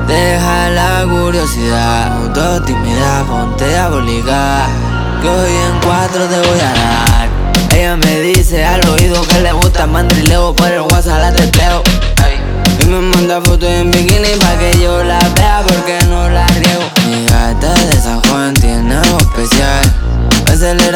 Deja la curiosidad, no todo tímida, ponte diabólica, que hoy en 4 te voy a dar. Ella me dice al oído que le gusta mandrileo, por el WhatsApp la teteo. Y me manda fotos en bikini pa' que yo la vea porque no la riego. Mi gata de San Juan tiene algo especial. Acelera